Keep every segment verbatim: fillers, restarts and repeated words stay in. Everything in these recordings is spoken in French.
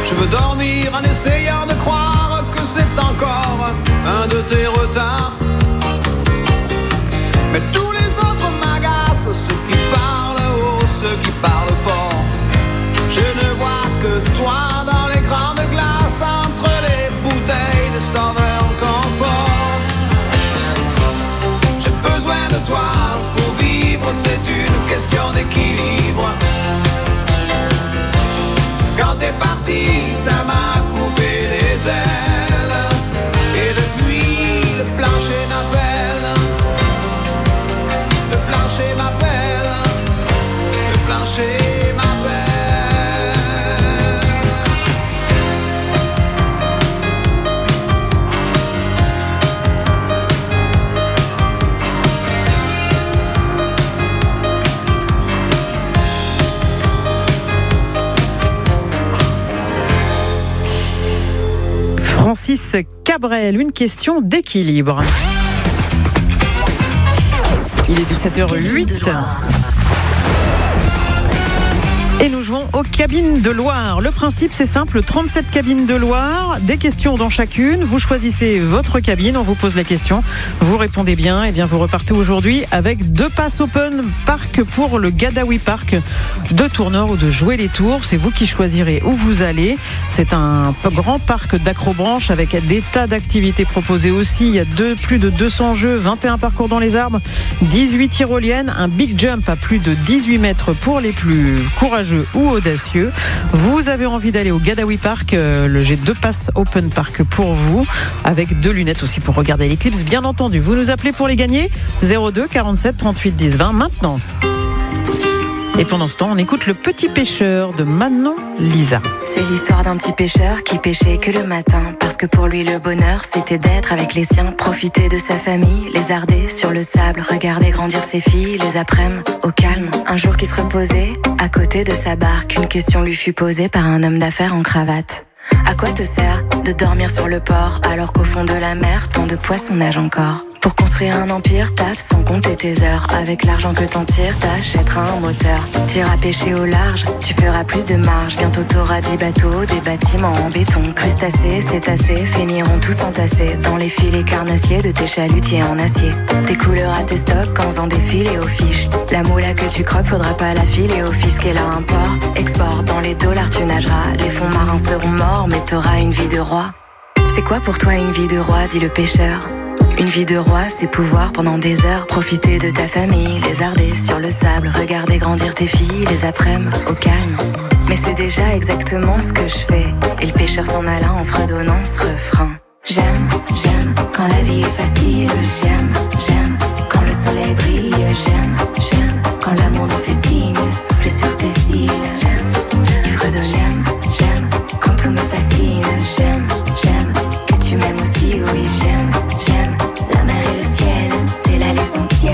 Je veux dormir en essayant de croire que c'est encore un de tes retards. Mais tous les autres m'agacent, ceux qui parlent haut, ceux qui parlent fort. Je ne vois que toi dans les grandes glaces, entre les bouteilles de Sauveur Confort. J'ai besoin de toi pour vivre, c'est une question d'équilibre. Quand t'es parti, ça m'a coupé les ailes. Et depuis, le plancher m'appelle. Le plancher m'appelle. Le plancher m'appelle. Francis Cabrel, une question d'équilibre. Il est dix-sept heures huit. Et nous jouons aux cabines de Loire. Le principe, c'est simple, trente-sept cabines de Loire, des questions dans chacune. Vous choisissez votre cabine, on vous pose la question. Vous répondez bien, et bien vous repartez aujourd'hui avec deux passes open park pour le Gadawi Park de Tournord ou de Jouer les Tours. C'est vous qui choisirez où vous allez. C'est un grand parc d'acrobranche avec des tas d'activités proposées aussi. Il y a deux, plus de deux cents jeux, vingt et un parcours dans les arbres, dix-huit tyroliennes, un big jump à plus de dix-huit mètres pour les plus courageux ou audacieux. Vous avez envie d'aller au Gadawi Park, euh, j'ai deux passes open park pour vous, avec deux lunettes aussi pour regarder l'éclipse, bien entendu. Vous nous appelez pour les gagner, zéro deux quarante-sept trente-huit dix vingt maintenant. Et pendant ce temps, on écoute Le Petit Pêcheur de Manon Lisa. C'est l'histoire d'un petit pêcheur qui pêchait que le matin, parce que pour lui le bonheur c'était d'être avec les siens, profiter de sa famille, lézarder sur le sable, regarder grandir ses filles, les après-midi au calme. Un jour qui se reposait à côté de sa barque, une question lui fut posée par un homme d'affaires en cravate. À quoi te sert de dormir sur le port alors qu'au fond de la mer tant de poissons nagent encore? Pour construire un empire, taffe sans compter tes heures. Avec l'argent que t'en tires, t'achèteras un moteur. T'iras pêcher au large, tu feras plus de marge. Bientôt t'auras dix bateaux, des bâtiments en béton. Crustacés, cétacés, finiront tous entassés dans les filets carnassiers de tes chalutiers en acier. Tes couleurs à tes stocks en faisant des filets aux fiches. La moula que tu croques, faudra pas la filer au fisc. Et là, import, export, dans les dollars tu nageras. Les fonds marins seront morts, mais t'auras une vie de roi. C'est quoi pour toi une vie de roi, dit le pêcheur? Une vie de roi, c'est pouvoir pendant des heures profiter de ta famille, lézarder sur le sable, regarder grandir tes filles, les après-midi au calme. Mais c'est déjà exactement ce que je fais. Et le pêcheur s'en alla en fredonnant ce refrain. J'aime, j'aime quand la vie est facile. J'aime, j'aime quand le soleil brille. J'aime, j'aime quand l'amour nous fait signe. Souffler sur tes cils. Il fredonne. J'aime, j'aime quand tout me fascine. J'aime, j'aime que tu m'aimes aussi. Oui, j'aime, j'aime la mer et le ciel. C'est là l'essentiel.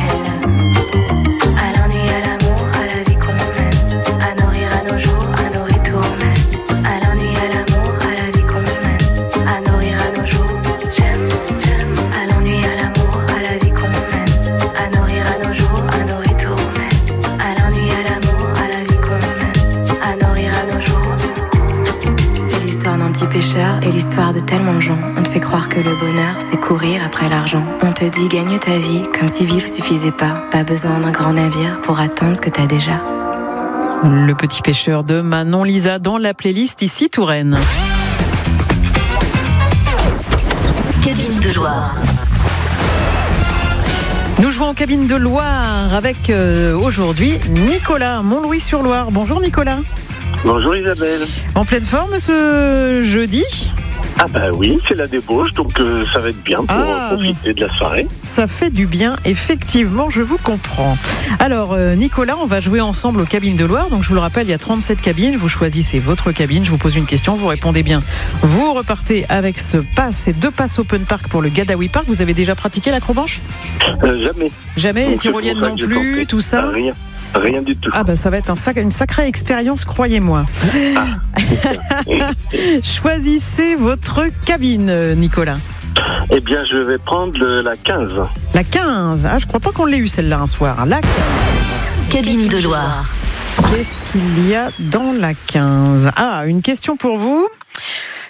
À l'ennui, à l'amour, à la vie qu'on mène. À nourrir à nos jours, à nos retours même. À l'ennui, à l'amour, à la vie qu'on mène. À nourrir à nos jours. J'aime, j'aime. À l'ennui, à l'amour, à la vie qu'on mène. À nourrir à nos jours, à nos retours même. À l'ennui, à l'amour, à la vie qu'on mène. À nourrir à nos jours. C'est l'histoire d'un petit pêcheur et l'histoire de tellement de gens. On te fait croire que le bonheur, c'est courir après l'argent. On te dit gagne ta vie, comme si vivre suffisait pas. Pas besoin d'un grand navire pour atteindre ce que t'as déjà. Le Petit Pêcheur de Manon Lisa dans la playlist Ici Touraine. Cabine de Loire. Nous jouons en cabine de Loire avec euh, aujourd'hui Nicolas, Montlouis-sur-Loire. Bonjour Nicolas. Bonjour Isabelle. En pleine forme ce jeudi ? Ah bah oui, c'est la débauche, donc euh, ça va être bien pour ah, profiter de la soirée. Ça fait du bien, effectivement, je vous comprends. Alors euh, Nicolas, on va jouer ensemble aux cabines de Loire. Donc je vous le rappelle, il y a trente-sept cabines. Vous choisissez votre cabine, je vous pose une question, vous répondez bien. Vous repartez avec ce pass, ces deux passes open park pour le Gadawi Park. Vous avez déjà pratiqué l'acrobranche ? euh, Jamais. Jamais, donc, les tyroliennes non plus, tout ça ? ah, Rien. Rien du tout. Ah bah ça va être un sac, une sacrée expérience, croyez-moi. Ah. Choisissez votre cabine, Nicolas. Eh bien, je vais prendre le, la quinze. La quinze. Ah, je crois pas qu'on l'ait eu celle-là un soir. La quinze. Cabine de Loire. Qu'est-ce qu'il y a dans la quinze ? Ah, une question pour vous.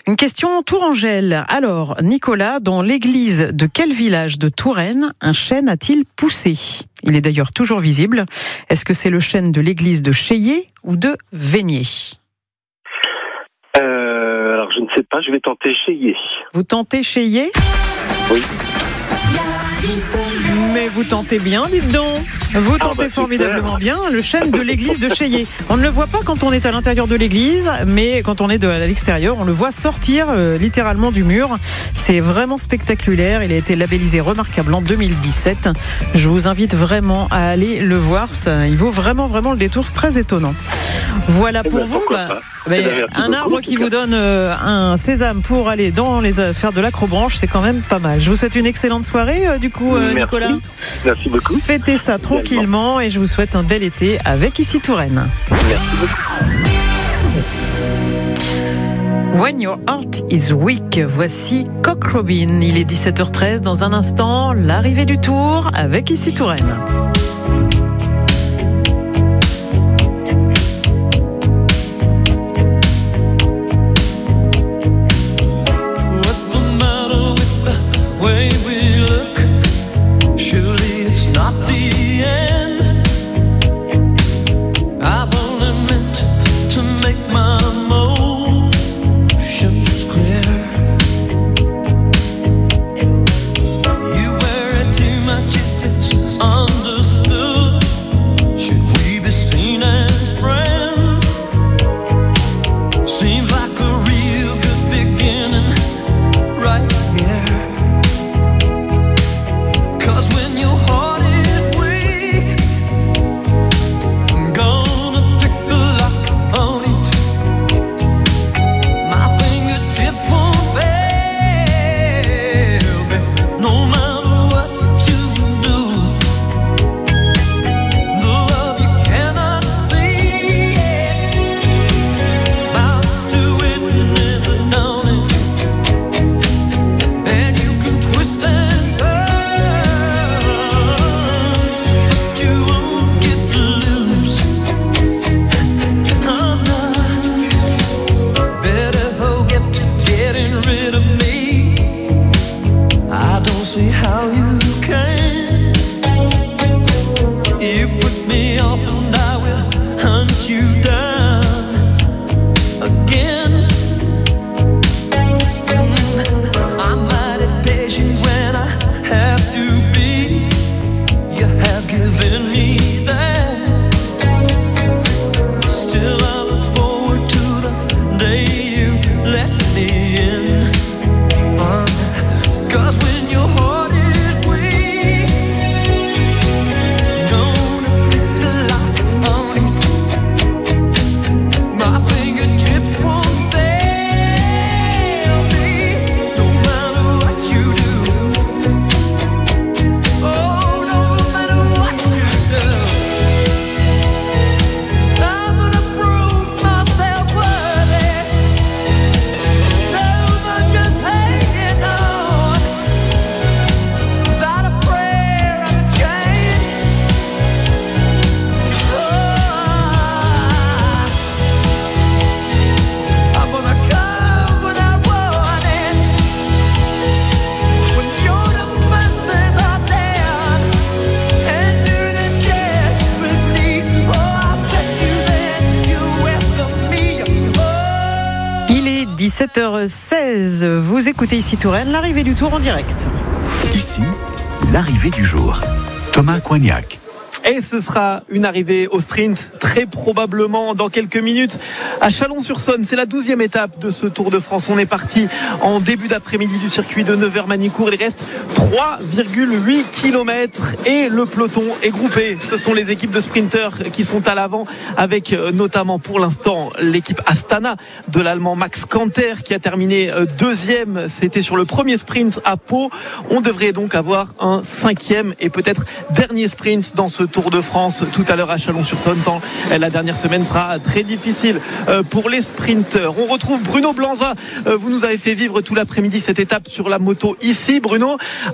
Une question tourangelle. Alors, Nicolas, dans l'église de quel village de Touraine un chêne a-t-il poussé ? Il est d'ailleurs toujours visible. Est-ce que c'est le chêne de l'église de Cheillé ou de Vénier ? Euh, alors, je ne sais pas, je vais tenter Cheillé. Vous tentez Cheillé ? Oui. Mais vous tentez bien, dites donc. Vous tentez ah bah, formidablement bien le chêne de l'église de Cheillé. On ne le voit pas quand on est à l'intérieur de l'église, mais quand on est de, à l'extérieur, on le voit sortir euh, littéralement du mur. C'est vraiment spectaculaire. Il a été labellisé remarquable en deux mille dix-sept. Je vous invite vraiment à aller le voir. Ça, il vaut vraiment, vraiment le détour. C'est très étonnant. Voilà pour eh ben, vous. Bah, bah, ben, un arbre beaucoup, qui vous donne euh, un sésame pour aller dans les euh, faire de l'acrobranche, c'est quand même pas mal. Je vous souhaite une excellente soirée, euh, du coup, euh, Merci. Nicolas. Merci beaucoup. Fêtez ça tranquillement et je vous souhaite un bel été avec Ici Touraine. Merci beaucoup. When Your Heart Is Weak, voici Cock Robin. Il est dix-sept heures treize. Dans un instant, l'arrivée du tour avec Ici Touraine. dix-sept heures seize, vous écoutez Ici Touraine, l'arrivée du tour en direct. Ici, l'arrivée du jour. Thomas Coignac. Et ce sera une arrivée au sprint, très probablement dans quelques minutes, à Chalon-sur-Saône. C'est la douzième étape de ce Tour de France. On est parti en début d'après-midi du circuit de Nevers-Manicourt. Il reste trois virgule huit kilomètres et le peloton est groupé. Ce sont les équipes de sprinteurs qui sont à l'avant, avec notamment pour l'instant l'équipe Astana de l'Allemand Max Kanter qui a terminé deuxième. C'était sur le premier sprint à Pau. On devrait donc avoir un cinquième et peut-être dernier sprint dans ce Tour de France tout à l'heure à Chalon-sur-Saône, tant la dernière semaine sera très difficile pour les sprinteurs. On retrouve Bruno Blanza. Vous nous avez fait vivre tout l'après-midi cette étape sur la moto ici, Bruno. Alors,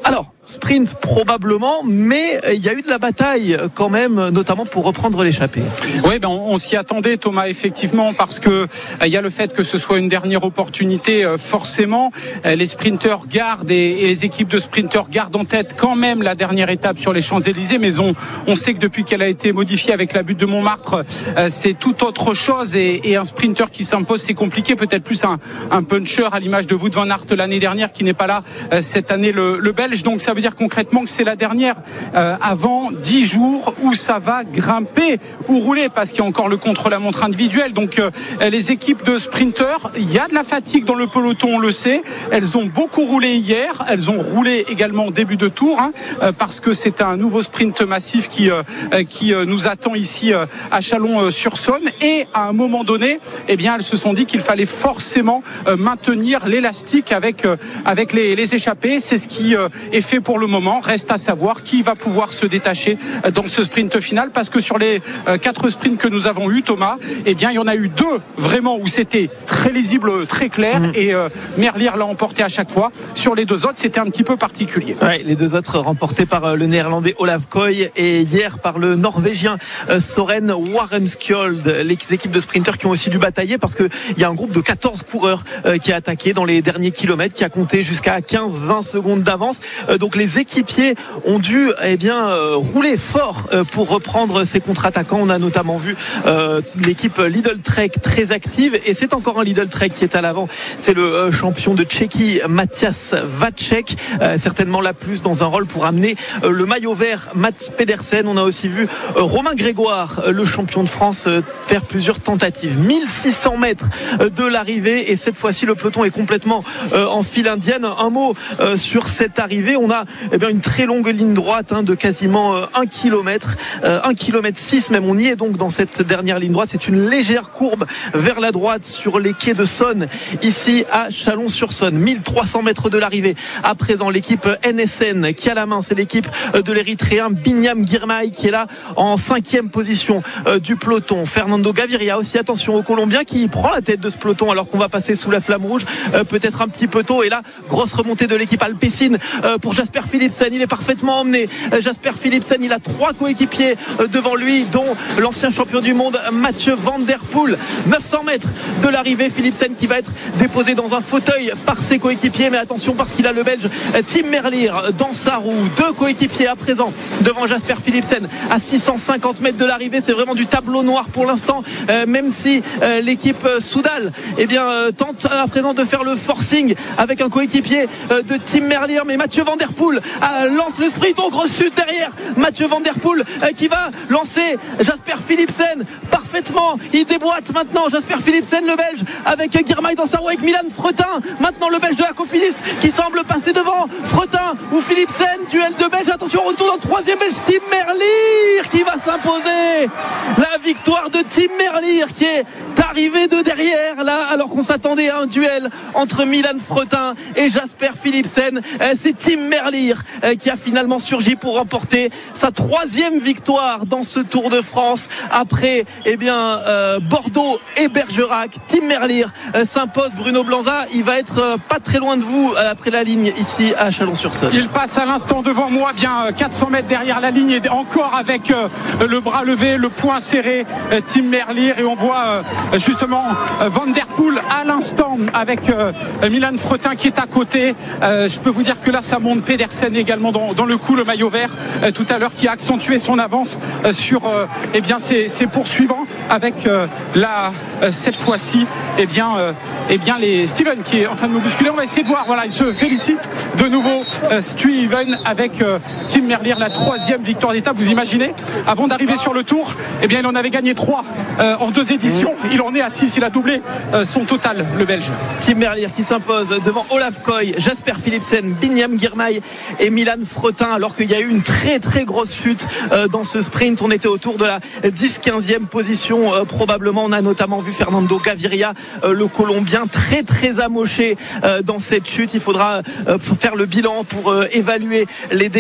sprint probablement, mais il y a eu de la bataille quand même, notamment pour reprendre l'échappée. Oui, ben on, on s'y attendait, Thomas, effectivement, parce que il y a le fait que ce soit une dernière opportunité, forcément. Les sprinteurs gardent et, et les équipes de sprinteurs gardent en tête quand même la dernière étape sur les Champs-Élysées, mais on, on sait que depuis qu'elle a été modifiée avec la butte de Montmartre, c'est tout autre chose et, et un sprinter qui s'impose, c'est compliqué, peut-être plus un, un puncher à l'image de Wout van Aert l'année dernière qui n'est pas là cette année, le, le Belge. Donc ça veut dire concrètement que c'est la dernière euh, avant dix jours où ça va grimper ou rouler, parce qu'il y a encore le contre-la-montre individuel. Donc euh, les équipes de sprinteurs, il y a de la fatigue dans le peloton, on le sait. Elles ont beaucoup roulé hier, elles ont roulé également au début de tour, hein, euh, parce que c'est un nouveau sprint massif qui, euh, qui euh, nous attend ici euh, à Chalon-sur-Saône. Et à un moment donné, eh bien, elles se sont dit qu'il fallait forcément euh, maintenir l'élastique avec, euh, avec les, les échappées. C'est ce qui euh, est fait pour le moment. Reste à savoir qui va pouvoir se détacher dans ce sprint final, parce que sur les quatre sprints que nous avons eu, Thomas, eh bien il y en a eu deux vraiment où c'était très lisible, très clair, mmh. et euh, Merlier l'a emporté à chaque fois. Sur les deux autres, c'était un petit peu particulier. Ouais, les deux autres remportés par le néerlandais Olav Koy et hier par le norvégien Soren Warenskjold. Les équipes de sprinters qui ont aussi dû batailler, parce qu'il y a un groupe de quatorze coureurs qui a attaqué dans les derniers kilomètres, qui a compté jusqu'à quinze à vingt secondes d'avance. Donc les équipiers ont dû eh bien, euh, rouler fort euh, pour reprendre ces contre-attaquants. On a notamment vu euh, l'équipe Lidl Trek très active, et c'est encore un Lidl Trek qui est à l'avant. C'est le euh, champion de Tchéquie, Matthias Vacek, euh, certainement la plus dans un rôle pour amener euh, le maillot vert Mats Pedersen. On a aussi vu euh, Romain Grégoire, euh, le champion de France, euh, faire plusieurs tentatives. mille six cents mètres euh, de l'arrivée, et cette fois-ci le peloton est complètement euh, en file indienne. Un mot euh, sur cette arrivée. On a eh bien, une très longue ligne droite, hein, de quasiment euh, un kilomètre, euh, un kilomètre six même. On y est donc dans cette dernière ligne droite. C'est une légère courbe vers la droite sur les quais de Saône, ici à Chalon-sur-Saône. mille trois cents mètres de l'arrivée. À présent, l'équipe N S N qui a la main, c'est l'équipe de l'Érythréen Binyam Girmay qui est là en cinquième position euh, du peloton. Fernando Gaviria aussi, attention au Colombien qui prend la tête de ce peloton alors qu'on va passer sous la flamme rouge, euh, peut-être un petit peu tôt. Et là, grosse remontée de l'équipe Alpecin euh, pour Jasper Philipsen. Il est parfaitement emmené. Jasper Philipsen, il a trois coéquipiers devant lui, dont l'ancien champion du monde Mathieu Van Der Poel. neuf cents mètres de l'arrivée, Philipsen qui va être déposé dans un fauteuil par ses coéquipiers, mais attention parce qu'il a le Belge Tim Merlier dans sa roue. Deux coéquipiers à présent devant Jasper Philipsen à six cent cinquante mètres de l'arrivée. C'est vraiment du tableau noir pour l'instant, euh, même si euh, l'équipe Soudal eh bien, euh, tente à présent de faire le forcing avec un coéquipier euh, de Tim Merlier, mais Mathieu Van Der Poel euh, lance le sprint. Oh, grosse chute derrière Mathieu Van Der Poel euh, qui va lancer Jasper Philipsen parfaitement. Il déboîte maintenant Jasper Philipsen, le Belge, avec Girmay dans sa roue, avec Milan Fretin maintenant, le Belge de la Cofidis qui semble passer devant. Fretin ou Philipsen, duel de Belge. Attention, on retourne dans le troisième Belge, Tim Merlier qui va s'imposer. La victoire de Tim Merlier qui est arrivé de derrière là, alors qu'on s'attendait à un duel entre Milan Fretin et Jasper Philipsen. C'est Tim Merlier qui a finalement surgi pour remporter sa troisième victoire dans ce Tour de France après eh bien, euh, Bordeaux et Bergerac. Tim Merlier euh, s'impose. Bruno Blanza, il va être euh, pas très loin de vous euh, après la ligne ici à Chalon-sur-Saône. Il passe à l'instant devant moi, bien quatre cents mètres derrière la ligne, et encore avec euh, le bras levé, le poing serré, euh, Tim Merlier, et on voit euh, justement euh, Van Der Poel à l'instant avec euh, Milan Fretin qui est à côté. Euh, je peux vous dire que là ça monte. Pedersen également dans, dans le coup, le maillot vert euh, tout à l'heure, qui a accentué son avance euh, sur euh, eh bien, ses, ses poursuivants avec euh, la, euh, cette fois-ci eh bien, euh, eh bien les Steven qui est en train de me bousculer. On va essayer de voir, voilà, il se félicite de nouveau euh, Steven avec euh, Tim Merlier, la troisième victoire d'étape. Vous imaginez, avant d'arriver sur le Tour, eh bien, il en avait gagné trois euh, en deux éditions. Il en est à six, il a doublé euh, son total, le Belge. Tim Merlier qui s'impose devant Olav Koy, Jasper Philipsen, Binyam Girmay et Milan Fretin, alors qu'il y a eu une très très grosse chute euh, dans ce sprint. On était autour de la dix quinzième position euh, probablement. On a notamment vu Fernando Gaviria, euh, le Colombien, très très amoché euh, dans cette chute. Il faudra euh, faire le bilan pour euh, évaluer les dégâts après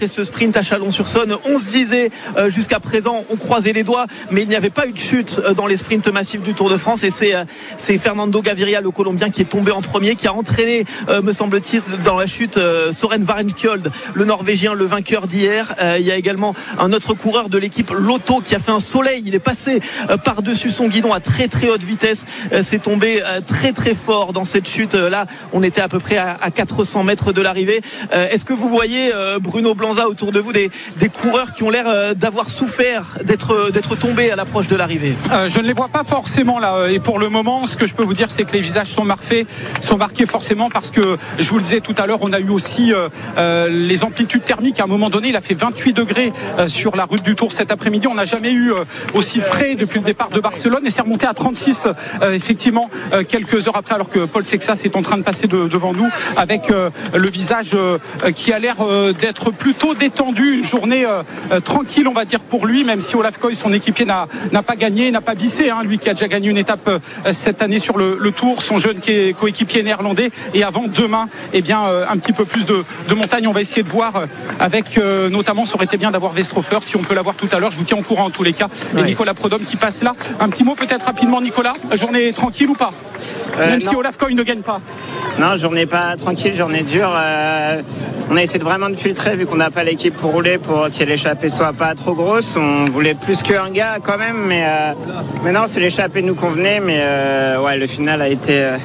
après ce sprint à Chalon-sur-Saône. On se disait euh, jusqu'à présent, on croisait les doigts, mais il n'y avait pas eu de chute euh, dans les sprints massifs du Tour de France. Et c'est, euh, c'est Fernando Gaviria, le Colombien, qui est tombé en premier, qui a entraîné, euh, me semble-t-il, dans la chute euh, Søren Varnkjold, le Norvégien, le vainqueur d'hier. Euh, il y a également un autre coureur de l'équipe Lotto qui a fait un soleil. Il est passé euh, par-dessus son guidon à très très haute vitesse. Euh, c'est tombé euh, très très fort dans cette chute. Euh, là, on était à peu près à, à quatre cents mètres de l'arrivée. Euh, est-ce que vous voyez, euh, Bruno Blanza, autour de vous des, des coureurs qui ont l'air euh, d'avoir souffert d'être, d'être tombés à l'approche de l'arrivée? euh, Je ne les vois pas forcément là. Et pour le moment, ce que je peux vous dire, c'est que les visages sont marqués, sont marqués forcément parce que, je vous le disais tout à l'heure, on a eu aussi euh, euh, les amplitudes thermiques. À un moment donné, il a fait vingt-huit degrés euh, sur la route du Tour cet après-midi. On n'a jamais eu euh, aussi frais depuis le départ de Barcelone et c'est remonté à trente-six euh, effectivement euh, quelques heures après, alors que Paul Sexas est en train de passer de, devant nous avec euh, le visage euh, qui a l'air euh, d'être plutôt détendu. Une journée euh, euh, tranquille, on va dire, pour lui, même si Olaf Koy, son équipier, n'a, n'a pas gagné, n'a pas bissé, hein, lui qui a déjà gagné une étape euh, cette année sur le, le Tour, son jeune qui est coéquipier néerlandais. Et avant demain, eh bien, euh, un petit peu plus de, de montagne. On va essayer de voir euh, avec euh, notamment, ça aurait été bien d'avoir Westrofer, si on peut l'avoir tout à l'heure. Je vous tiens au courant en tous les cas. Et ouais. Nicolas Prodhomme qui passe là. Un petit mot peut-être rapidement, Nicolas. Journée tranquille ou pas? euh, Même non. Si Olaf Koy ne gagne pas. Non, journée pas tranquille, journée dure. Euh, on a essayé de vraiment de filtrer vu qu'on n'a pas l'équipe pour rouler, pour que l'échappée soit pas trop grosse. On voulait plus qu'un gars quand même, mais, euh, mais non, c'est l'échappée nous convenait. Mais euh, ouais, le final a été euh,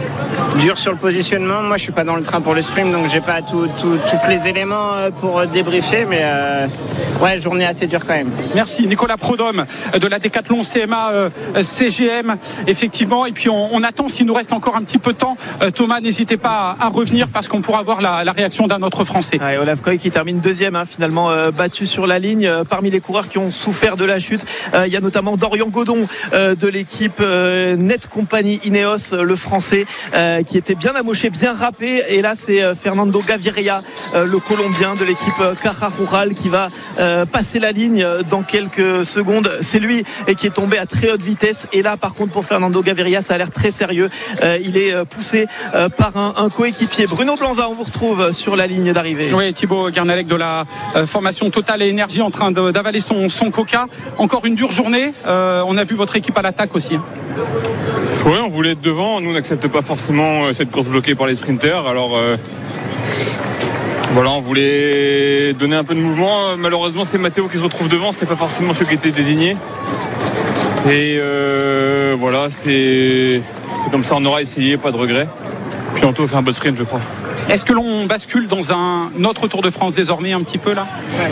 dur sur le positionnement. Moi, je suis pas dans le train pour le sprint, donc j'ai pas tous tout, tout, les éléments pour débriefer, mais euh, ouais, journée assez dure quand même. Merci Nicolas Prodhomme de la Décathlon C M A euh, C G M, effectivement. Et puis on, on attend, s'il nous reste encore un petit peu de temps. Euh, Thomas, n'hésitez pas à, à revenir parce qu'on pourra voir la, la réaction d'un autre Français. Ouais, Olaf Koy qui termine deuxième, hein, finalement euh, battu sur la ligne. Euh, parmi les coureurs qui ont souffert de la chute, il euh, y a notamment Dorian Godon euh, de l'équipe euh, Net Company Ineos, euh, le Français, euh, qui était bien amoché, bien râpé. Et là, c'est euh, Fernando Gaviria, euh, le Colombien de l'équipe euh, Caja Rural, qui va euh, passer la ligne euh, dans quelques secondes. C'est lui et qui est tombé à très haute vitesse. Et là, par contre, pour Fernando Gaviria, ça a l'air très sérieux. Euh, il est euh, poussé euh, par un, un coéquipier. Bruno Blanza, on vous retrouve sur la ligne d'arrivée. Oui, Thibaut Garnalec de la euh, formation Total et Énergie en train de, d'avaler son, son coca. Encore une dure journée. Euh, on a vu votre équipe à l'attaque aussi. Oui, on voulait être devant. Nous, on n'accepte pas forcément cette course bloquée par les sprinters. Alors euh, voilà, on voulait donner un peu de mouvement. Malheureusement, c'est Matteo qui se retrouve devant. Ce n'était pas forcément ceux qui étaient désignés. Et euh, voilà, c'est, c'est comme ça, on aura essayé, pas de regret. Puis Anto fait un beau sprint, je crois. Est-ce que l'on bascule dans un autre Tour de France désormais un petit peu là?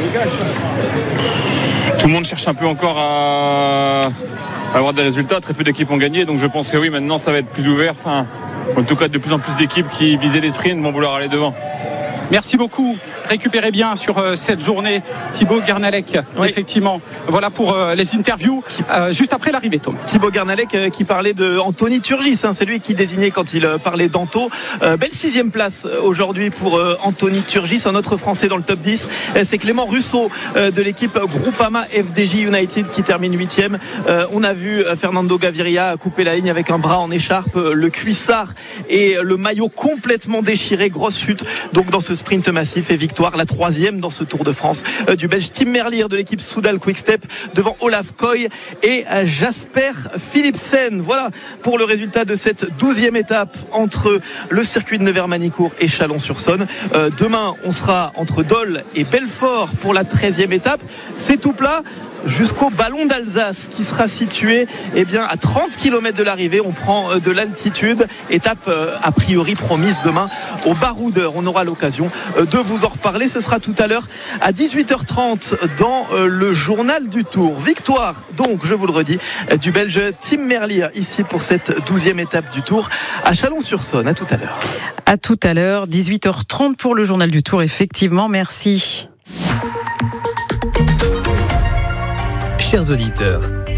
Tout le monde cherche un peu encore à avoir des résultats. Très peu d'équipes ont gagné, donc je pense que oui, maintenant ça va être plus ouvert. Enfin, en tout cas, de plus en plus d'équipes qui visaient les sprints vont vouloir aller devant. Merci beaucoup. Récupérez bien sur euh, cette journée, Thibaut Garnalec. Oui. Effectivement. Voilà pour euh, les interviews euh, juste après l'arrivée, Tom. Thibaut Garnalec euh, qui parlait de Anthony Turgis, hein, c'est lui qui désignait quand il euh, parlait d'Anto. Euh, belle sixième place euh, aujourd'hui pour euh, Anthony Turgis, un autre Français dans le top dix. Euh, c'est Clément Russo euh, de l'équipe Groupama F D J United qui termine huitième. Euh, on a vu euh, Fernando Gaviria couper la ligne avec un bras en écharpe, euh, le cuissard et le maillot complètement déchiré. Grosse chute donc dans ce sprint massif et victoire, la troisième dans ce Tour de France euh, du Belge Tim Merlier de l'équipe Soudal Quickstep devant Olaf Koy et euh, Jasper Philipsen. Voilà pour le résultat de cette douzième étape entre le circuit de Nevers-Manicourt et Chalon-sur-Saône. Euh, demain, on sera entre Dole et Belfort pour la treizième étape. C'est tout plat jusqu'au Ballon d'Alsace qui sera situé eh bien, à trente kilomètres de l'arrivée. On prend de l'altitude. Étape euh, a priori promise demain au Baroudeur. On aura l'occasion euh, de vous en reparler. Ce sera tout à l'heure à dix-huit heures trente dans euh, le journal du Tour. Victoire, donc, je vous le redis, euh, du Belge Tim Merlier ici pour cette douzième étape du Tour à Chalon-sur-Saône. À tout à l'heure. À tout à l'heure, dix-huit heures trente pour le journal du Tour. Effectivement, merci. Chers auditeurs,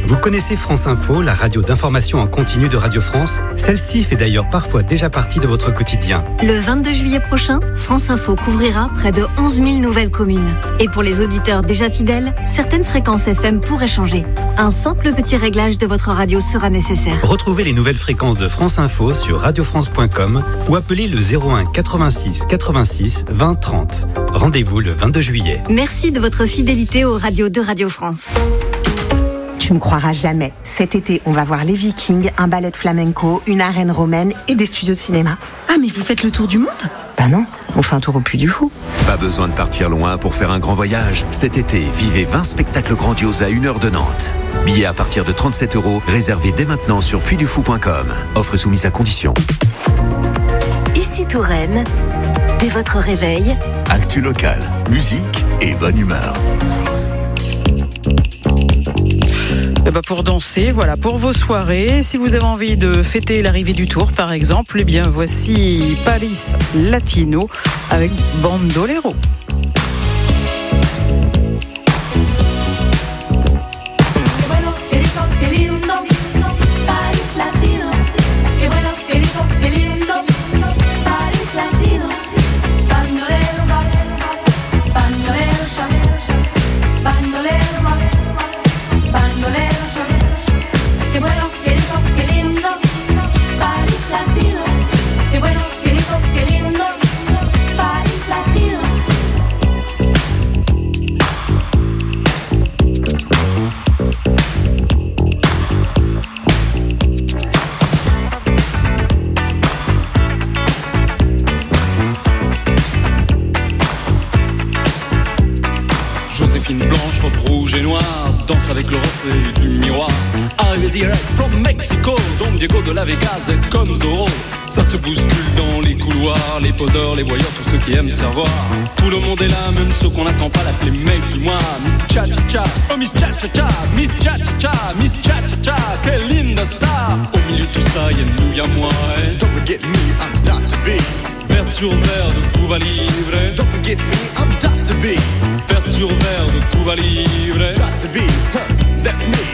Vous connaissez France Info, la radio d'information en continu de Radio France? Celle-ci fait d'ailleurs parfois déjà partie de votre quotidien. Le vingt-deux juillet prochain, France Info couvrira près de onze mille nouvelles communes. Et pour les auditeurs déjà fidèles, certaines fréquences F M pourraient changer. Un simple petit réglage de votre radio sera nécessaire. Retrouvez les nouvelles fréquences de France Info sur radio france point com ou appelez le zéro un quatre-vingt-six quatre-vingt-six vingt trente. Rendez-vous le vingt-deux juillet. Merci de votre fidélité aux radios de Radio France. Tu me croiras jamais. Cet été, on va voir les Vikings, un ballet de flamenco, une arène romaine et des studios de cinéma. Ah, mais vous faites le tour du monde ? Bah non, on fait un tour au Puy du Fou. Pas besoin de partir loin pour faire un grand voyage. Cet été, vivez vingt spectacles grandioses à une heure de Nantes. Billets à partir de trente-sept euros, réservés dès maintenant sur puy du fou point com. Offre soumise à condition. Ici Touraine, dès votre réveil, Actu local, musique et bonne humeur. Eh ben pour danser, voilà, pour vos soirées. Si vous avez envie de fêter l'arrivée du Tour, par exemple, eh bien voici Paris Latino avec Bandolero. Joséphine blanche, robe rouge et noire, danse avec le reflet du miroir. Arrivé direct from Mexico, Don Diego de la Vegas est comme Zorro. Ça se bouscule dans les couloirs, les poseurs, les voyeurs, tous ceux qui aiment savoir. Tout le monde est là, même ceux qu'on n'attend pas, l'appeler mec du mois. Miss Cha Cha Cha, oh Miss Cha Cha Cha, Miss Cha Cha Cha, Miss Cha Cha Cha, quelle linda star. Au milieu de tout ça, y'a nous, y'a moi. Eh? Don't forget me, I'm Doctor B. Verre sur verre de Cuba Libre. Don't forget me, I'm Doctor B. Verre sur verre de Cuba Libre. Doctor B, huh, that's me.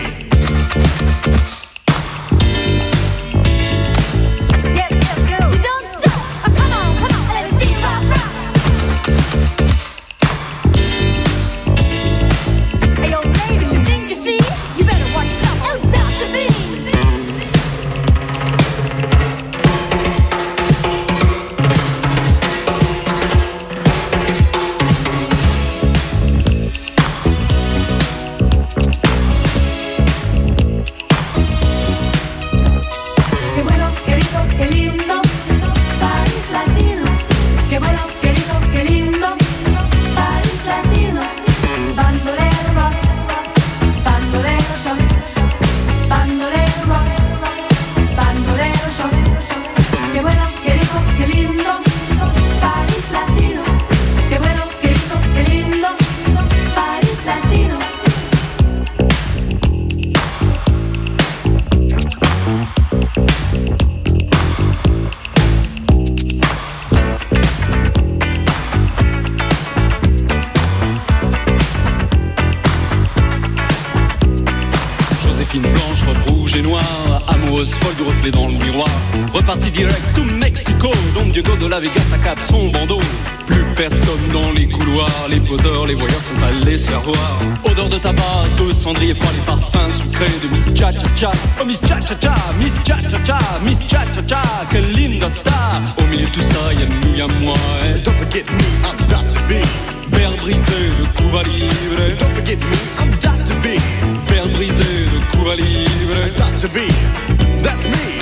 Reparti direct to Mexico, Don Diego de la Vegas accap son bandeau. Plus personne dans les couloirs, les poseurs, les voyeurs sont allés se faire voir. Odeur de tabac, de cendrier froid, les parfums sucrés de Miss Cha Cha Cha. Oh Miss Cha Cha Cha, Miss Cha Cha Cha, Miss Cha Cha Cha, quelle linda star. Au milieu de tout ça, y'a nous, y'a moi. Eh? Don't forget me, I'm Doctor B. Verre brisé de Cuba Libre. Don't forget me, I'm Doctor B. Verre brisé de Cuba Libre. Doctor B, that's me.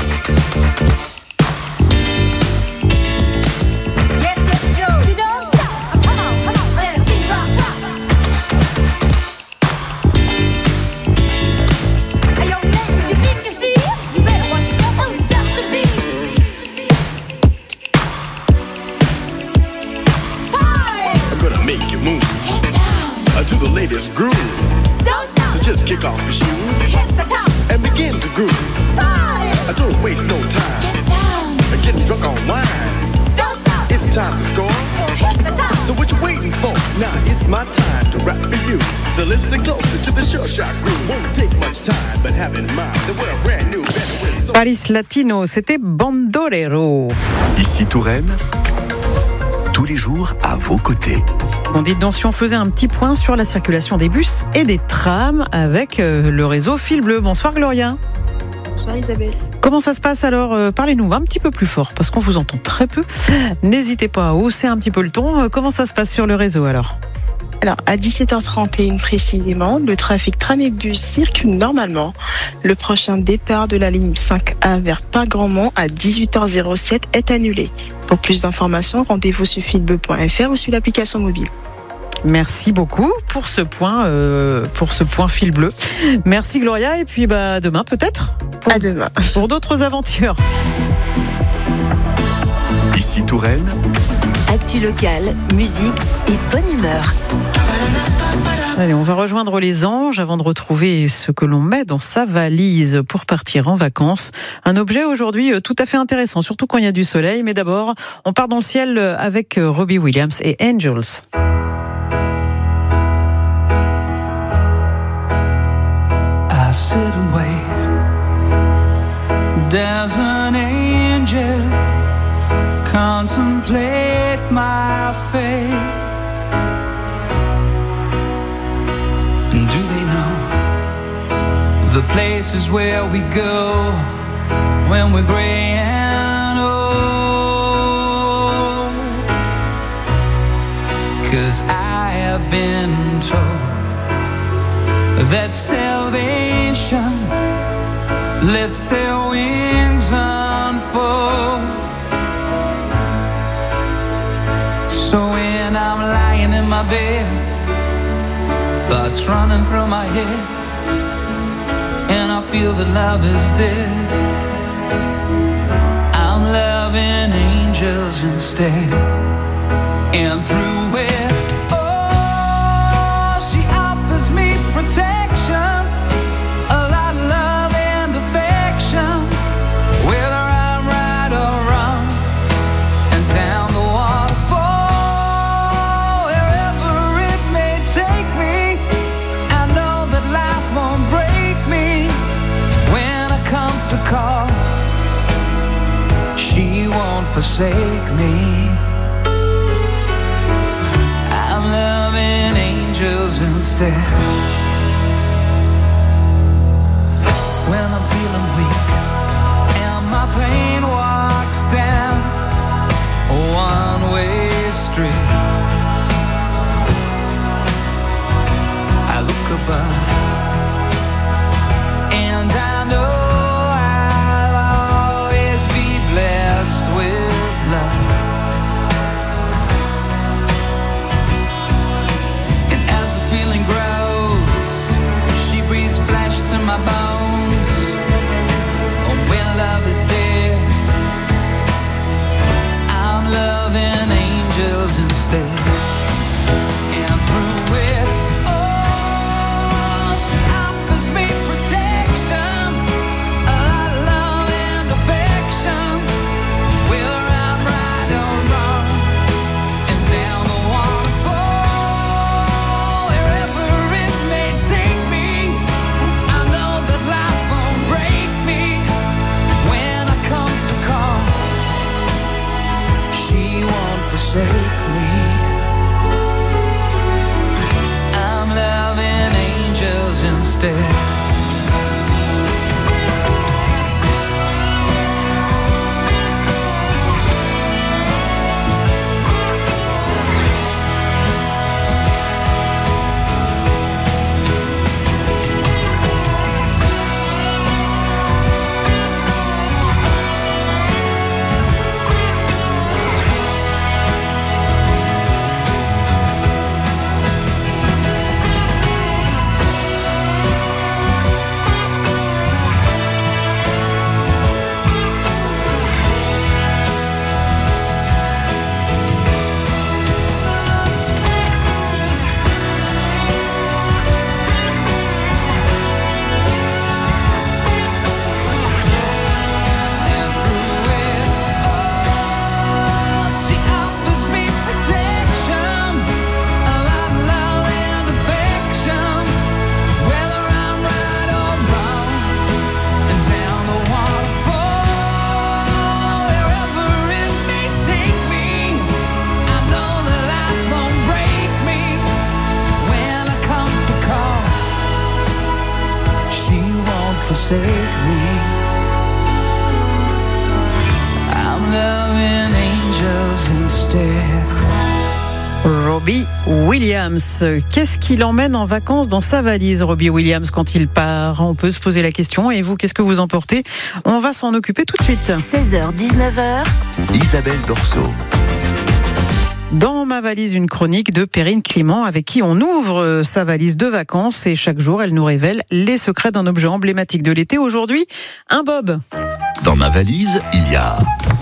Latest groove. Don't stop. So just kick off your shoes. Hit the top. And begin to groove. Party. I don't waste no time. Get down. Getting drunk on wine. Don't stop. It's time to score. Hit the top. So what you waiting for? Now it's my time to rap for you. So listen closer to the Sure Shot Groove. Won't take much time, but have in mind that we're a brand new band. Paris Latino, c'était Bandolero. Ici Touraine, tous les jours à vos côtés. On dit donc si on faisait un petit point sur la circulation des bus et des trams avec le réseau Fil Bleu. Bonsoir Gloria. Bonsoir Isabelle. Comment ça se passe alors ? Parlez-nous un petit peu plus fort parce qu'on vous entend très peu. N'hésitez pas à hausser un petit peu le ton. Comment ça se passe sur le réseau alors ? Alors, à dix-sept heures trente et une précisément, le trafic tram et bus circule normalement. Le prochain départ de la ligne cinq A vers Pagrandmont à dix-huit heures sept est annulé. Pour plus d'informations, rendez-vous sur filbleu point f r ou sur l'application mobile. Merci beaucoup pour ce point, euh, pour ce point Fil Bleu. Merci Gloria et puis bah demain peut-être. Pour, à demain. Pour d'autres aventures. Ici Touraine. Actu locale, musique et bonne humeur. Allez, on va rejoindre les anges avant de retrouver ce que l'on met dans sa valise pour partir en vacances. Un objet aujourd'hui tout à fait intéressant, surtout quand il y a du soleil. Mais d'abord, on part dans le ciel avec Robbie Williams et Angels. I sit and wait. There's an angel. Contemplate my fate. Do they know the places where we go when we're gray and old? 'Cause I have been told that salvation lets their wings unfold. So when I'm lying in my bed, thoughts running through my head, and I feel that love is dead, I'm loving angels instead. And through it, oh, she offers me protection, a lot of love and affection, whether I'm right or wrong, and down the waterfall, wherever it may take me, I know that life won't break me. When I come to call, she won't forsake me. I'm loving angels instead. When I'm feeling weak and my pain walks down a one-way street, I look above and I know I'll always be blessed with love. And as the feeling grows, she breathes flesh to my bones. Oh, when love is dead, I'm loving angels instead. And through it, oh, she offers me protection, a lot of love and affection, whether I'm right or wrong, and down the waterfall, wherever it may take me, I know that life won't break me. When I come to call, she won't forsake me. I'm loving angels instead. forsake me. I'm loving angels instead. Robbie Williams. Qu'est-ce qu'il emmène en vacances dans sa valise, Robbie Williams, quand il part? On peut se poser la question. Et vous, qu'est-ce que vous emportez? On va s'en occuper tout de suite. seize heures dix-neuf heures. Isabelle Dorso. Dans ma valise, une chronique de Perrine Clément avec qui on ouvre sa valise de vacances et chaque jour, elle nous révèle les secrets d'un objet emblématique de l'été. Aujourd'hui, un bob. Dans ma valise, il y a...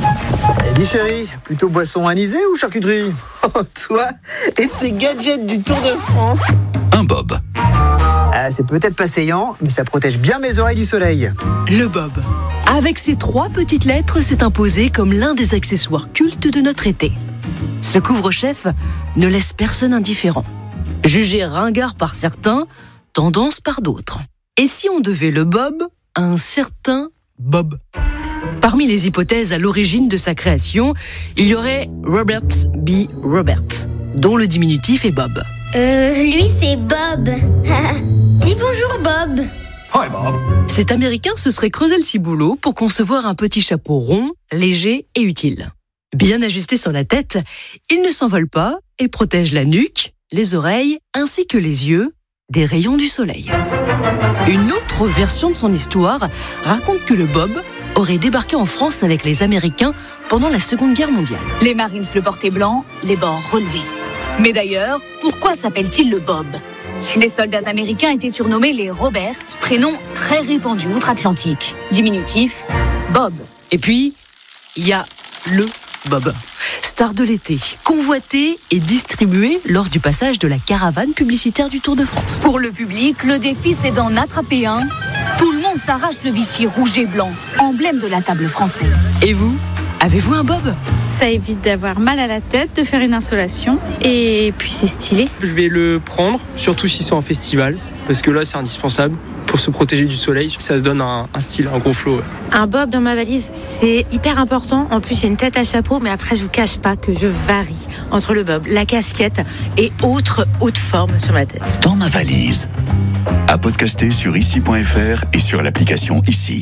Dis chérie, plutôt boisson anisée ou charcuterie? Oh, toi et tes gadgets du Tour de France. Un bob. Ah, c'est peut-être pas saillant, mais ça protège bien mes oreilles du soleil. Le bob. Avec ses trois petites lettres, s'est imposé comme l'un des accessoires cultes de notre été. Ce couvre-chef ne laisse personne indifférent. Jugé ringard par certains, tendance par d'autres. Et si on devait le bob à un certain Bob? Parmi les hypothèses à l'origine de sa création, il y aurait Robert B. Roberts, dont le diminutif est Bob. Euh, lui c'est Bob. Dis bonjour Bob. Hi Bob. Cet Américain se serait creusé le ciboulot pour concevoir un petit chapeau rond, léger et utile. Bien ajusté sur la tête, il ne s'envole pas et protège la nuque, les oreilles ainsi que les yeux des rayons du soleil. Une autre version de son histoire raconte que le Bob aurait débarqué en France avec les Américains pendant la Seconde Guerre mondiale. Les Marines le portaient blanc, les bords relevés. Mais d'ailleurs, pourquoi s'appelle-t-il le Bob? Les soldats américains étaient surnommés les Roberts, prénom très répandu outre-Atlantique. Diminutif, Bob. Et puis, il y a le Bob, star de l'été, convoité et distribué lors du passage de la caravane publicitaire du Tour de France. Pour le public, le défi c'est d'en attraper un. Tout le monde s'arrache le Vichy rouge et blanc, emblème de la table française. Et vous, avez-vous un Bob? Ça évite d'avoir mal à la tête, de faire une insolation, et puis c'est stylé. Je vais le prendre, surtout si c'est en festival, parce que là c'est indispensable pour se protéger du soleil. Ça se donne un, un style, un gros flow. Ouais. Un bob dans ma valise, c'est hyper important. En plus, j'ai une tête à chapeau, mais après, je vous cache pas que je varie entre le bob, la casquette et autres hautes formes sur ma tête. Dans ma valise. À podcaster sur ici point f r et sur l'application Ici.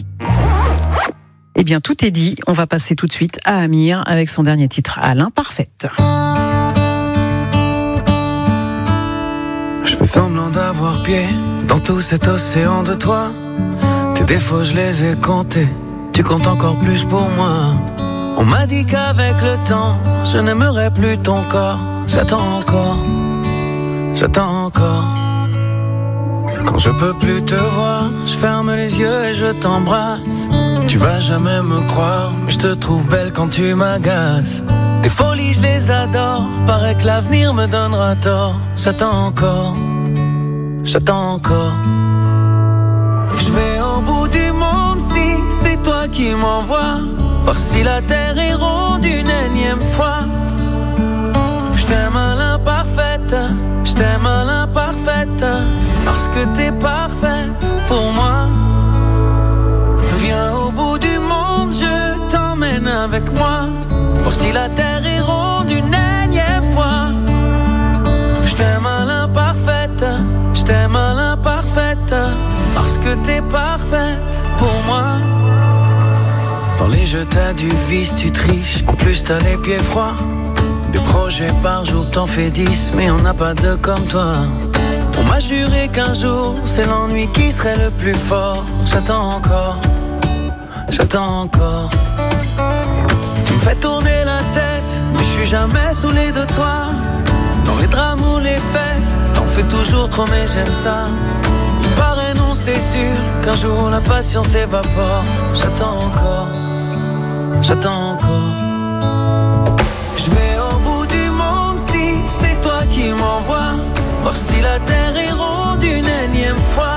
Eh bien, tout est dit. On va passer tout de suite à Amir avec son dernier titre, à l'imparfaite. Je fais semblant d'avoir pied dans tout cet océan de toi. Tes défauts je les ai comptés, tu comptes encore plus pour moi. On m'a dit qu'avec le temps je n'aimerais plus ton corps. J'attends encore, j'attends encore. Quand je peux plus te voir, je ferme les yeux et je t'embrasse. Tu vas jamais me croire, mais je te trouve belle quand tu m'agaces. Tes folies je les adore, paraît que l'avenir me donnera tort. J'attends encore, j'attends encore. Je vais au bout du monde si c'est toi qui m'envoies. Voir si la terre est ronde une énième fois. Je t'aime à l'imparfaite, je t'aime à l'imparfaite. Parce que t'es parfaite pour moi. Viens au bout du monde, je t'emmène avec moi. Voir si la terre est ronde une énième fois. Je t'aime à l'imparfaite, je t'aime à l'imparfaite. Parce que t'es parfaite pour moi. Dans les jeux t'as du vice, tu triches. En plus t'as les pieds froids. Des projets par jour t'en fais dix, mais on n'a pas de comme toi. On m'a juré qu'un jour c'est l'ennui qui serait le plus fort. J'attends encore, j'attends encore. Tu me fais tourner la tête, mais je suis jamais saoulé de toi. Dans les drames ou les fêtes, t'en fais toujours trop mais j'aime ça. Il paraît non c'est sûr qu'un jour la passion s'évapore. J'attends encore, j'attends encore. Je vais au bout du monde si c'est toi qui m'envoies. Voir si la terre est ronde une énième fois.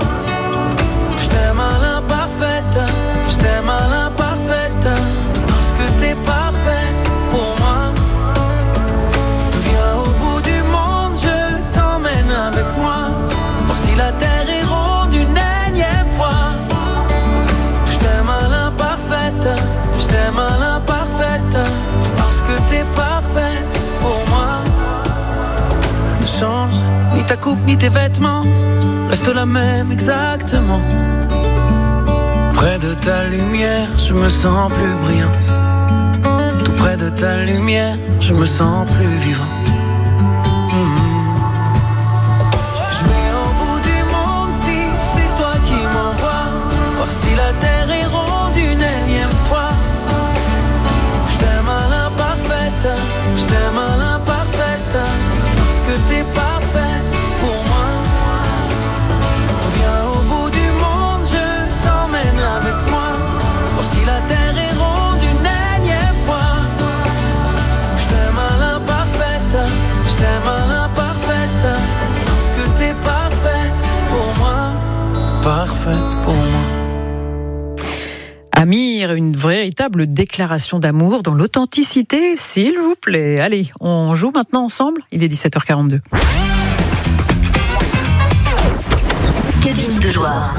Je t'aime à l'imparfaite, je t'aime à l'imparfaite. Parce que t'es parfaite pour moi. Viens au bout du monde, je t'emmène avec moi. Voir si la terre est ronde une énième fois. Je t'aime à l'imparfaite, je t'aime à l'imparfaite. Parce que t'es parfaite pour moi. Ne change ni ta coupe ni tes vêtements, reste la même exactement. près de ta lumière, je me sens plus brillant. Tout près de ta lumière, je me sens plus vivant. Mmh. Je vais au bout du monde si c'est toi qui m'envoies, voir si la terre est ronde une énième fois. Je t'aime à l'imparfaite, je t'aime à l'imparfaite, parce que t'es parfaite pour moi. Viens au bout du monde, je t'emmène avec moi, voir si la terre est ronde une énième fois. Je t'aime à l'imparfaite, je t'aime à l'imparfaite, parce que t'es parfaite pour moi, parfaite pour moi. Amir, une véritable déclaration d'amour dans l'authenticité, s'il vous plaît. Allez, on joue maintenant ensemble, il est dix-sept heures quarante-deux. Cabine de Loire.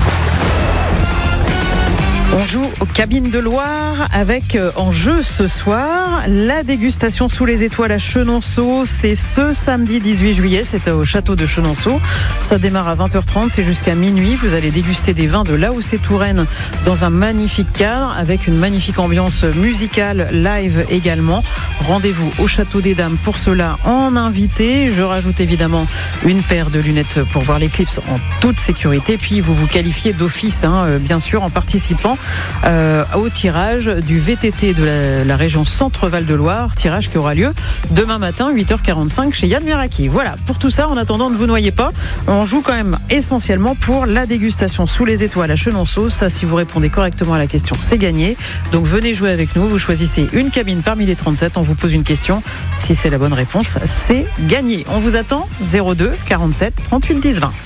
On joue aux Cabines de Loire avec en jeu ce soir la dégustation sous les étoiles à Chenonceau. C'est ce samedi dix-huit juillet, c'est au château de Chenonceau. Ça démarre à vingt heures trente, c'est jusqu'à minuit. Vous allez déguster des vins de là où c'est Touraine dans un magnifique cadre avec une magnifique ambiance musicale live également. Rendez-vous au Château des Dames pour cela en invité. Je rajoute évidemment une paire de lunettes pour voir l'éclipse en toute sécurité. Puis vous vous qualifiez d'office, hein, bien sûr, en participant Euh, au tirage du V T T de la, la région Centre-Val de Loire, tirage qui aura lieu demain matin huit heures quarante-cinq chez Yann Meraki. Voilà, pour tout ça, en attendant, ne vous noyez pas, on joue quand même essentiellement pour la dégustation sous les étoiles à Chenonceau. Ça, si vous répondez correctement à la question, c'est gagné. Donc venez jouer avec nous, vous choisissez une cabine parmi les trente-sept, on vous pose une question, si c'est la bonne réponse, c'est gagné. On vous attend zéro deux quarante-sept trente-huit dix vingt.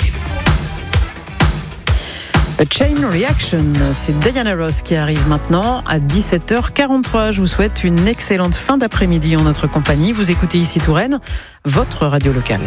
A Chain Reaction, c'est Diana Ross qui arrive maintenant à dix-sept heures quarante-trois. Je vous souhaite une excellente fin d'après-midi en notre compagnie. Vous écoutez ici Touraine, votre radio locale.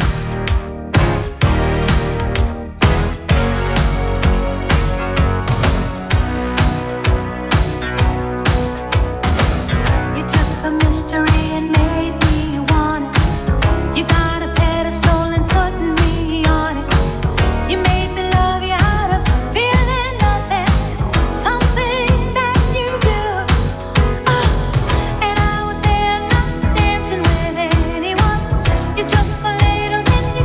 Dancing with anyone, you took a little, then you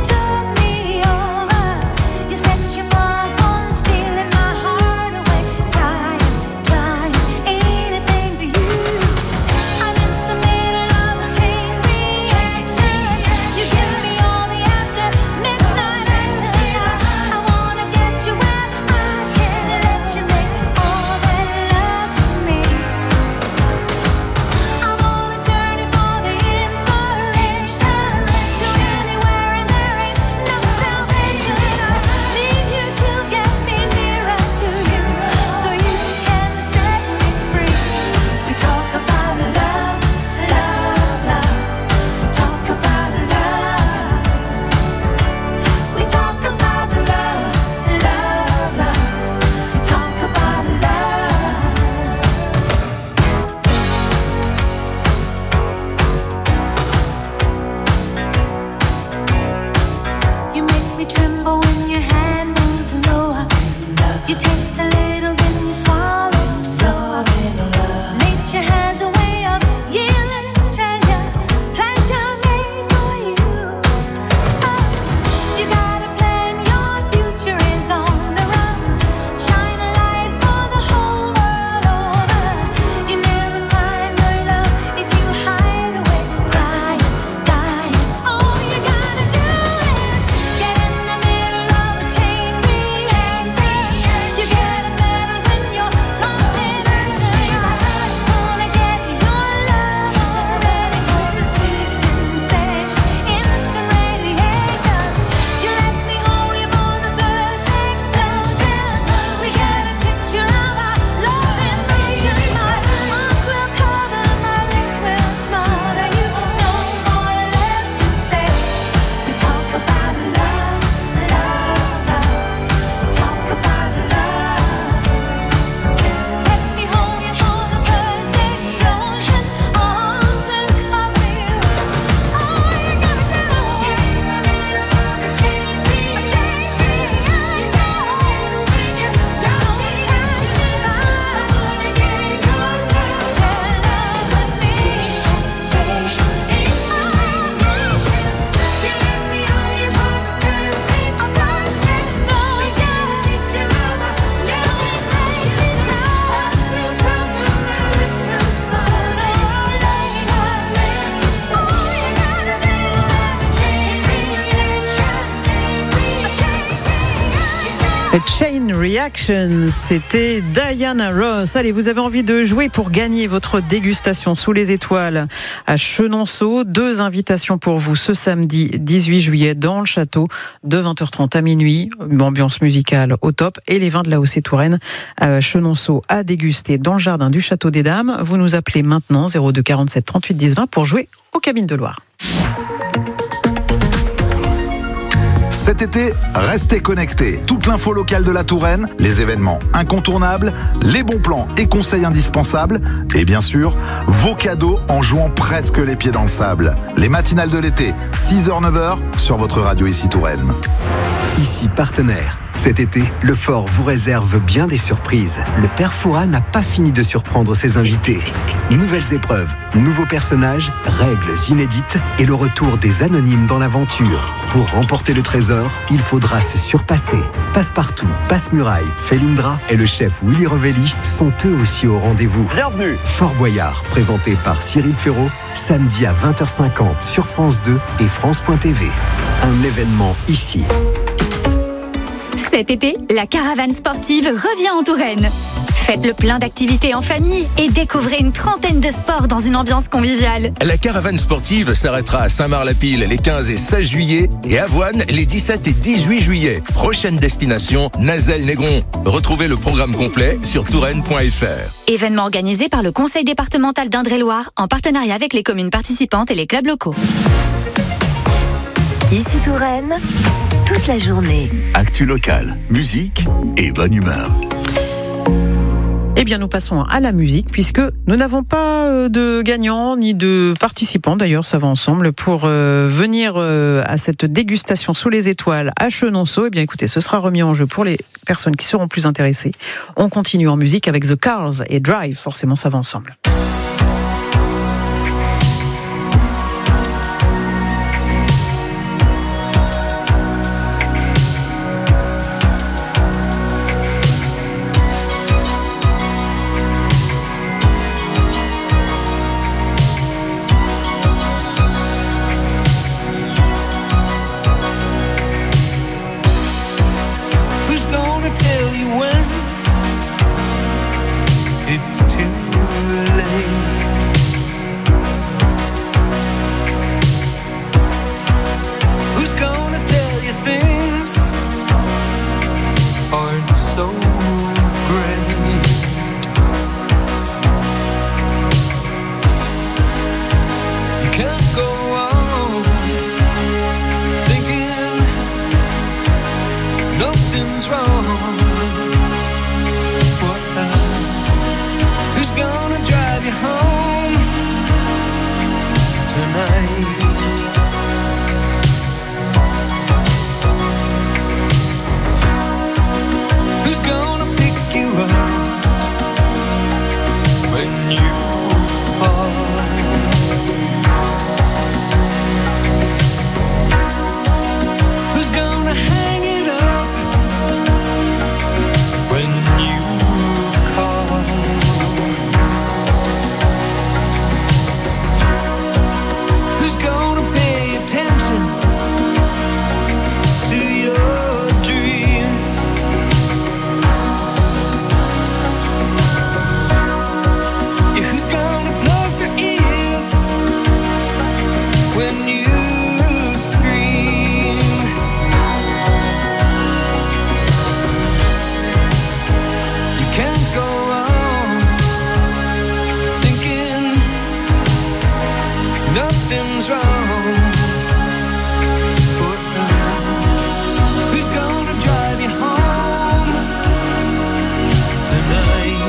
Chain Reaction, c'était Diana Ross. Allez, vous avez envie de jouer pour gagner votre dégustation sous les étoiles à Chenonceau. Deux invitations pour vous ce samedi dix-huit juillet dans le château de vingt heures trente à minuit. Une ambiance musicale au top et les vins de la Haussée-Touraine à Chenonceau à déguster dans le jardin du Château des Dames. Vous nous appelez maintenant zéro deux quarante-sept trente-huit dix vingt pour jouer aux Cabines de Loire. Cet été, restez connectés. Toute l'info locale de la Touraine, les événements incontournables, les bons plans et conseils indispensables, et bien sûr, vos cadeaux en jouant presque les pieds dans le sable. Les matinales de l'été, six heures neuf heures, sur votre radio ici Touraine. Ici partenaire. Cet été, le Fort vous réserve bien des surprises. Le père Fouras n'a pas fini de surprendre ses invités. Nouvelles épreuves, nouveaux personnages, règles inédites et le retour des anonymes dans l'aventure. Pour remporter le trésor, il faudra se surpasser. Passepartout, Passe-Muraille, Félindra et le chef Willy Revelli sont eux aussi au rendez-vous. Bienvenue. Fort Boyard, présenté par Cyril Ferraud, samedi à vingt heures cinquante sur France deux et France point T V. Un événement ici. Cet été, la caravane sportive revient en Touraine. Faites le plein d'activités en famille et découvrez une trentaine de sports dans une ambiance conviviale. La caravane sportive s'arrêtera à Saint-Marc-la-Pile les quinze et seize juillet et Avoine les dix-sept et dix-huit juillet. Prochaine destination, Nazelles-Négron. Retrouvez le programme complet sur touraine point f r. Événement organisé par le Conseil départemental d'Indre-et-Loire en partenariat avec les communes participantes et les clubs locaux. Ici Touraine, toute la journée. Actu locale, musique et bonne humeur. Eh bien, nous passons à la musique puisque nous n'avons pas de gagnants ni de participants, d'ailleurs, ça va ensemble, pour euh, venir euh, à cette dégustation sous les étoiles à Chenonceau. Eh bien, écoutez, ce sera remis en jeu pour les personnes qui seront plus intéressées. On continue en musique avec The Cars et Drive, forcément, ça va ensemble. It's too late. Who's gonna tell you things aren't so great? You can't go on thinking nothing's wrong. Gonna drive you home tonight. Who's gonna pick you up when you fall? Who's gonna hang it up when you call? Gonna pay attention to your dreams. Yeah, who's gonna plug their ears when you scream? You can't go on thinking nothing's wrong. Who's gonna drive you home tonight?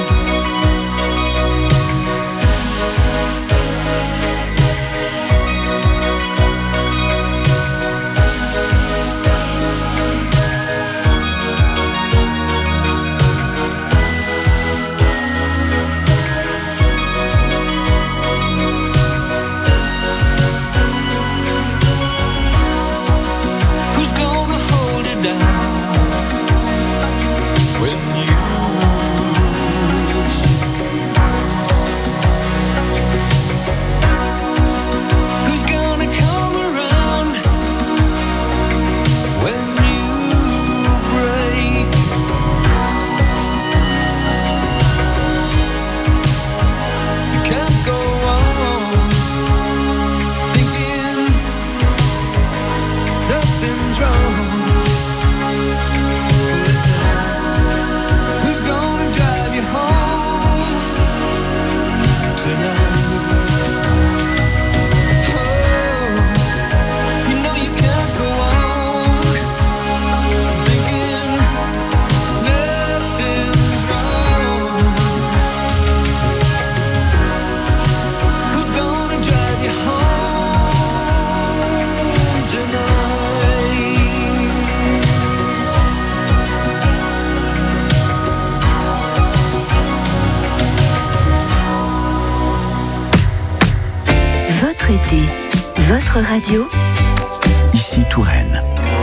Radio. Ici Touraine.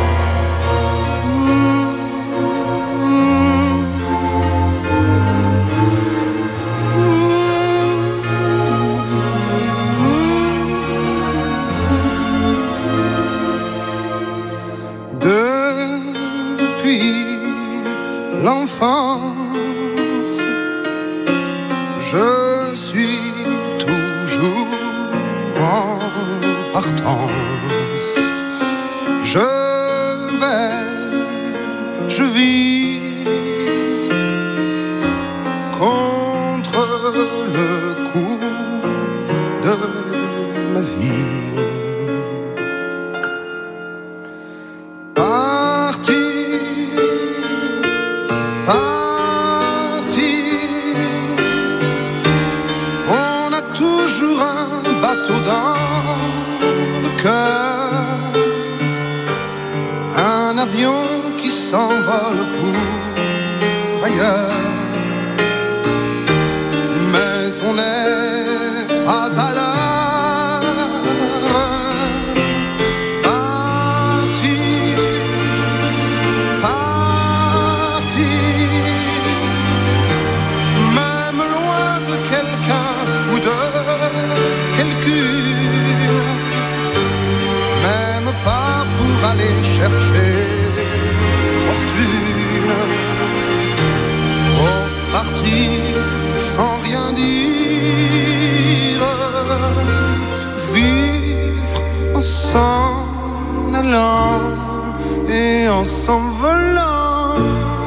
Depuis l'enfance, je suis toujours en partance. Je vais, je vis contre le cours de ma vie. Partir, partir, on a toujours un bateau dans le cœur, un avion qui s'envole pour ailleurs, mais on n'est pas à l'heure. Partir, partir, même loin de quelqu'un ou de quelqu'une, même pas pour aller chercher fortune. Oh, partir sans rien dire, vivre en s'en allant et en s'envolant.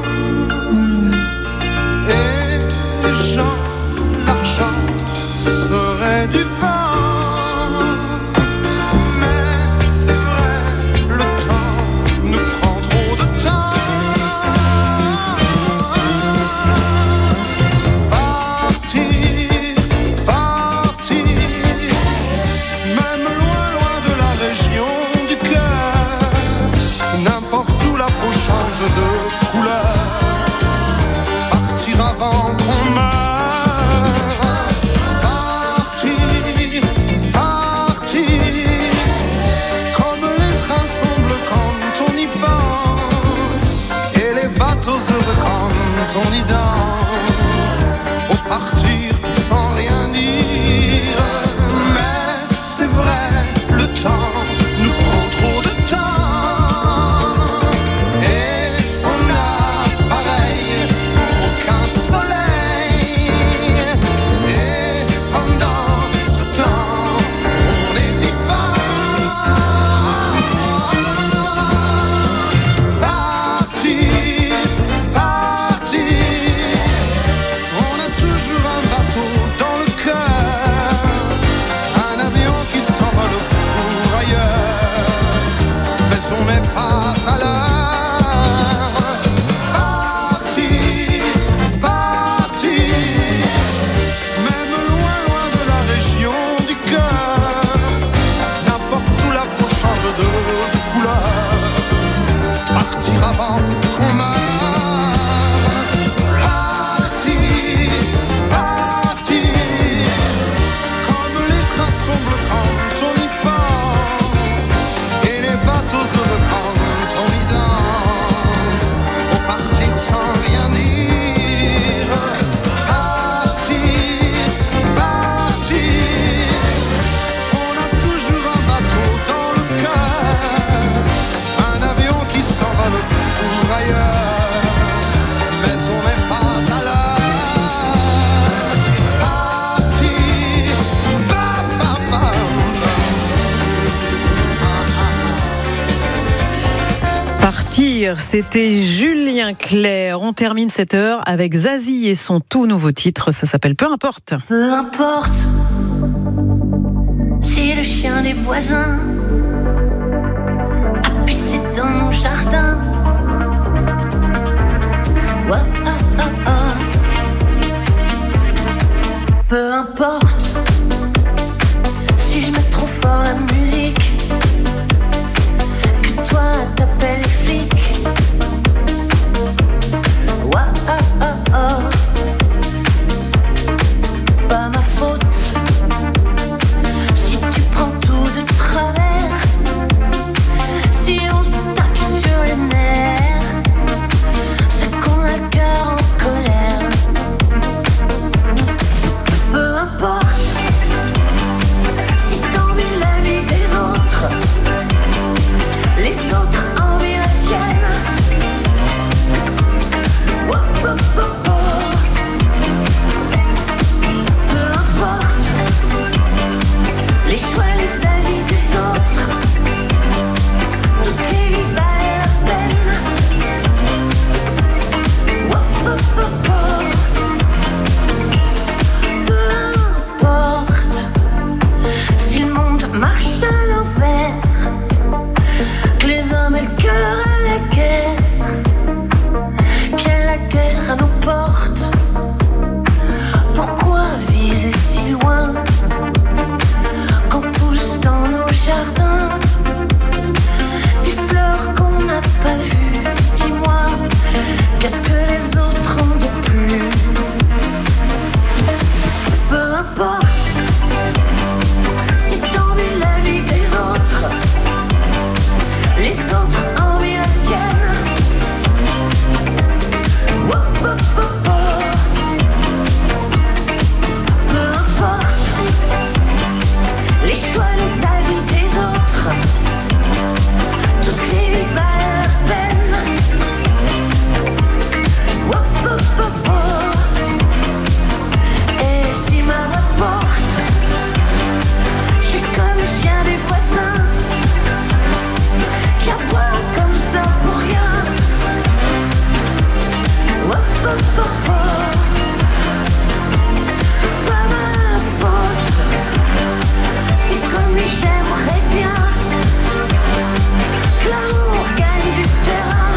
Et Jean, l'argent serait du vent. Mais c'est vrai, le temps nous prend trop de temps. Partir, partir, même loin, loin de la région du cœur, n'importe où la peau change de couleur. Partir avant qu'on meure. Partir, partir, comme les trains semblent quand on y pense, et les bateaux heureux quand on y danse. Au partir sans rien dire, mais c'est vrai, le temps nous prend trop de temps, et on a pareil aucun soleil, et pendant ce temps on est vivant. Partir, partir, on a toujours un bateau dans le cœur, un avion qui s'envole pour ailleurs, mais on n'est pas à l'heure. Partir, partir, même loin, loin de la région du cœur, n'importe où la peau change de couleur. Partir avant qu'on meure. Partir, partir, comme les trains semblent quand on y pense, et les bateaux heureux quand on y danse. Au partir sans rien dire. Partir, partir, on a toujours un bateau dans le cœur, un avion qui s'envole pour ailleurs, mais on n'est pas à l'heure. Partir, ba, ba, ba, Partir, c'était Julien Clerc. On termine cette heure avec Zazie et son tout nouveau titre, ça s'appelle Peu importe. Peu importe si le chien des voisins